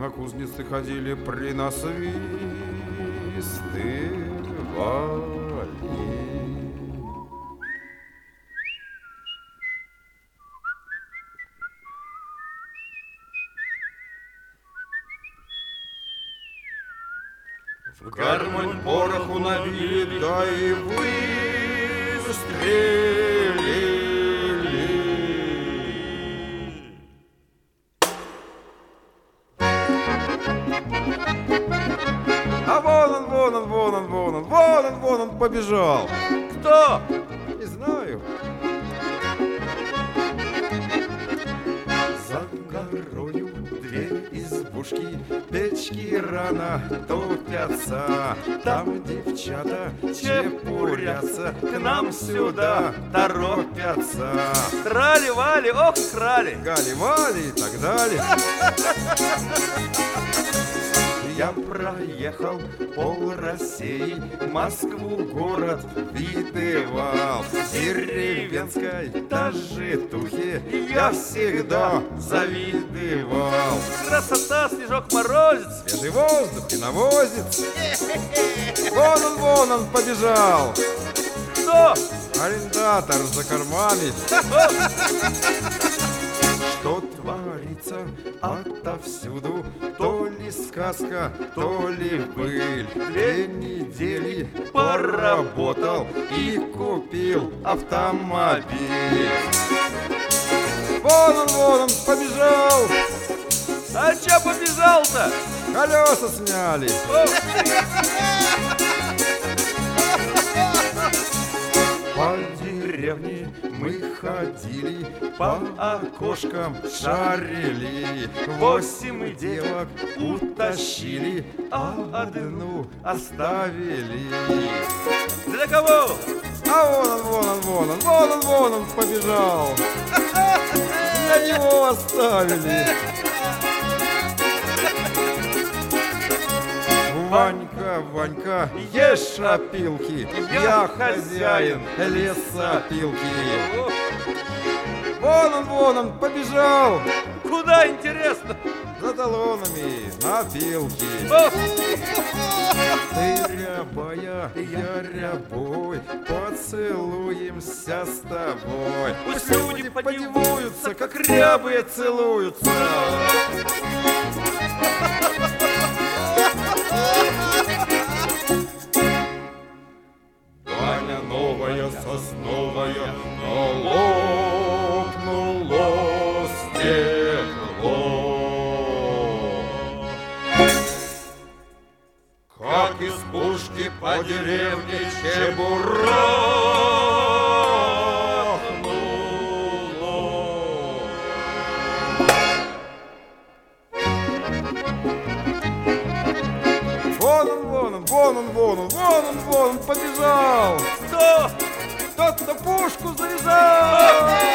Мимо кузницы ходили, принасвистывали. В гармонь пороху набили, да и выстрелили. А вон он побежал. Кто? Не знаю. За горою две избушки, печки рано топятся. Там девчата чепурятся, к нам сюда торопятся. Трали-вали, ох, крали. Гали-вали и так далее. Я проехал пол России, Москву город видывал. Деревенской тажитухе я всегда завидовал. Красота, снежок, морозец. Свежий воздух и навозец. Вон он побежал. Кто? Арендатор за кормами. Что творится отовсюду, то ли сказка, то ли быль. 2 недели поработал и купил автомобиль. Вон он побежал. А чё побежал-то? Колеса сняли. По деревне мы ходили, по окошкам шарили. 8 девок утащили, а одну оставили. Для кого? А вон он побежал. Для него оставили. Ванька, ешь опилки, я хозяин лесопилки. Вон он побежал. Куда, интересно? За талонами на пилки. Ты рябая, я рябой, поцелуемся с тобой. Пусть люди подивуются, как рябые целуются. Баня новая, сосновая, но лопнуло стекло. Как из пушки по деревне чебурахнуло. Вон он побежал. Кто? Кто-то пушку завязал.